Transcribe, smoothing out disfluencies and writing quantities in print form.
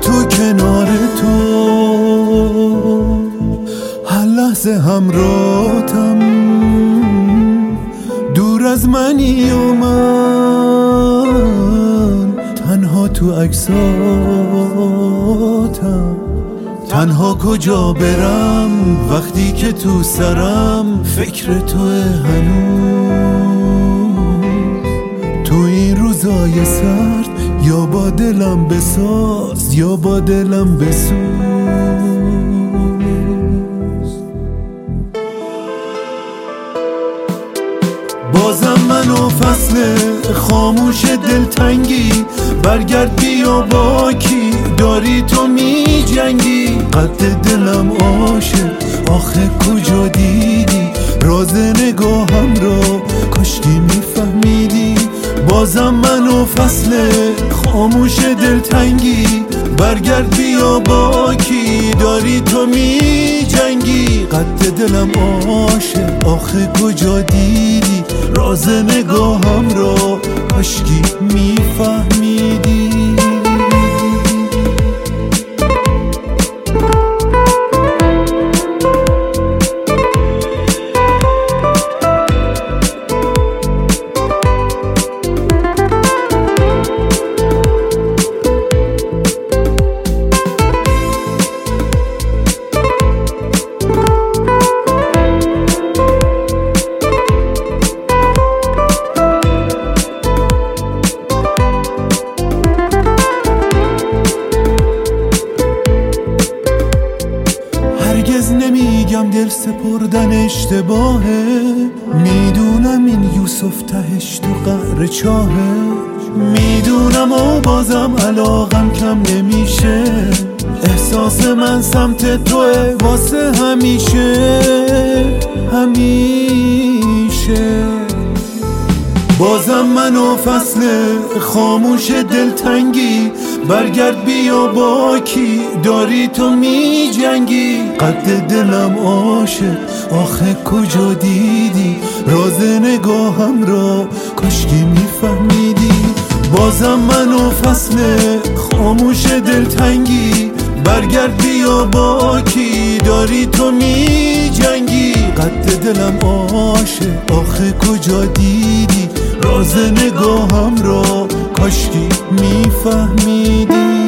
تو کنار تو هر لحظه همراهتم، دور از منی و من تنها تو عکساتم. تنها کجا برم وقتی که تو سرم فکر توه هنوز. تو این روزای سرد یا با دلم بساز یا با دلم بسوز. بازم من و فصل خاموش دلتنگی، برگرد بیا با کی داری تو می جنگی. قد دلم عاشق آخه کجا دیدی، راز نگاهم را کاشکی میفهمیدی. بازم من و فصل خاموش دلتنگی، برگرد بیا با کی داری تو می جنگی. قد دلم عاشق آخه کجا دیدی، راز نگاهم را کاشکی میفهمیدی. هرگز نمیگم دل سپردن اشتباهه، میدونم این یوسف تهش تو قعر چاهه. میدونم و بازم علاقم کم نمیشه، احساس من سمت توه واسه همیشه همیشه. بازم من و فصل خاموش دلتنگی، برگرد بیا با کی داری تو می جنگی. قد دلم عاشق آخه کجا دیدی، راز نگاهم را کاشکی میفهمیدی. بازم من و فصل خاموش دلتنگی، برگرد بیا با کی داری تو می جنگی. قد دلم عاشق آخه کجا دیدی، راز نگاهم را کاشکی میفهمیدی.